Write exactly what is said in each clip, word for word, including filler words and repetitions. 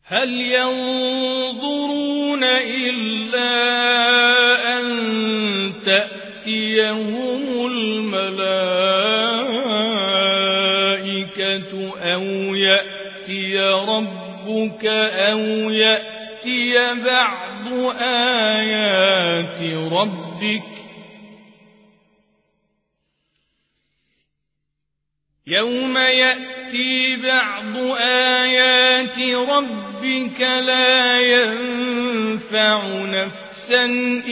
هل ينظرون إلا أن تأتيهم الملائكة أو يأتي ربك أو يأتي بعض آيات ربك يوم يأتي بعض آيات ربك لا ينفع نفسا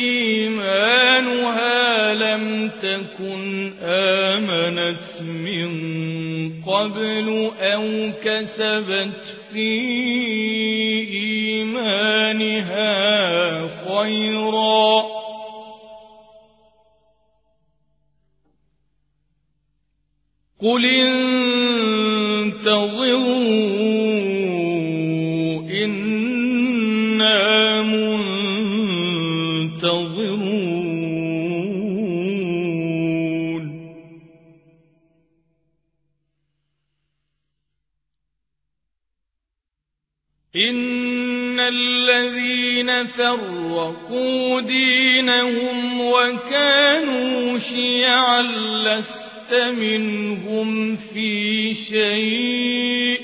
إيمانها لم تكن آمنت من قبل أو كسبت في إيمانها خيرا قل انتظروا إنا منتظرون إن الذين فرقوا دينهم وكانوا شيعا لست منهم في شيء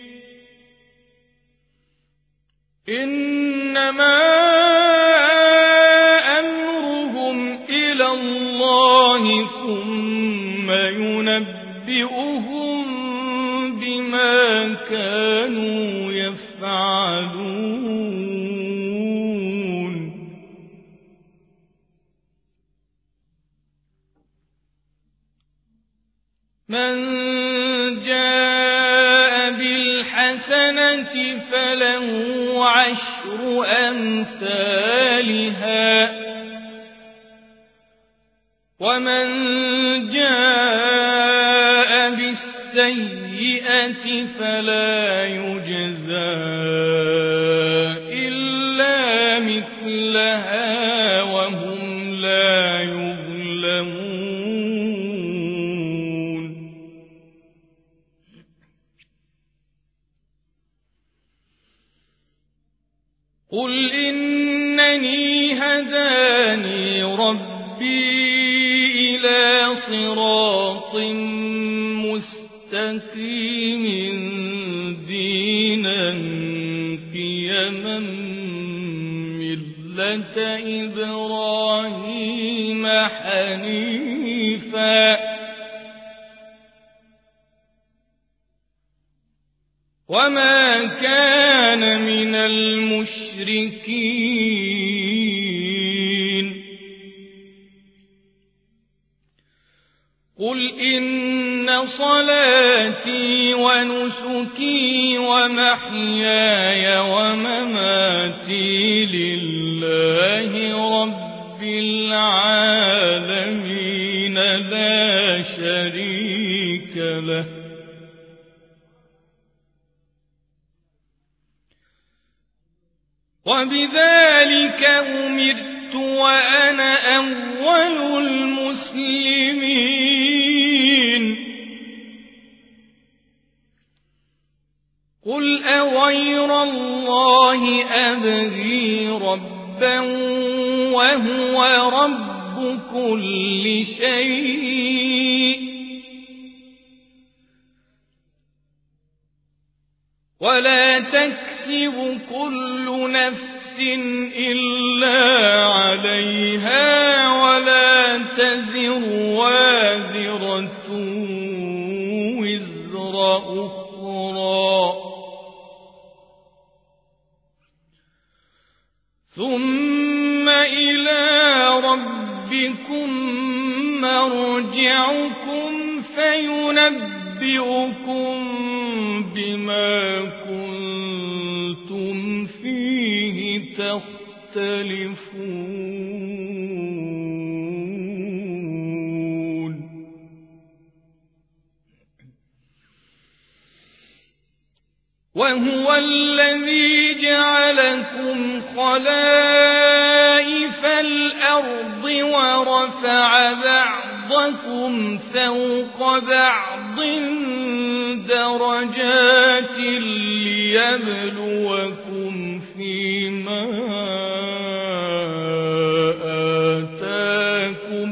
إنما أمرهم إلى الله ثم ينبئهم بما كانوا يفعلون من جاء بالحسنة فله عشر أمثالها ومن جاء بالسيئة فلا يجزى إلا مثلها وهم لا يظلمون قل إنني هداني ربي إلى صراط مستقيم دينا قيما ملة إبراهيم حنيفا وما كان من المشركين قل إن صلاتي ونسكي ومحياي ومماتي لله رب العالمين لا شريك له وبذلك أمرت وأنا أول المسلمين قل أغير الله أبغي ربا وهو رب كل شيء ولا تكسب كل نفس إلا عليها ولا تزر وازرة وزر أخرى ثم إلى ربكم مرجعكم فينبئكم بما كنتم فيه تختلفون وهو الذي جعلكم خلائف الأرض ورفع بعضكم فوق بعض درجات ليبلوكم لكم فيما آتاكم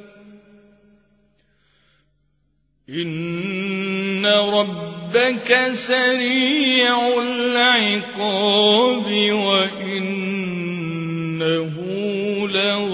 إن ربك سريع العقاب وإنه لغفور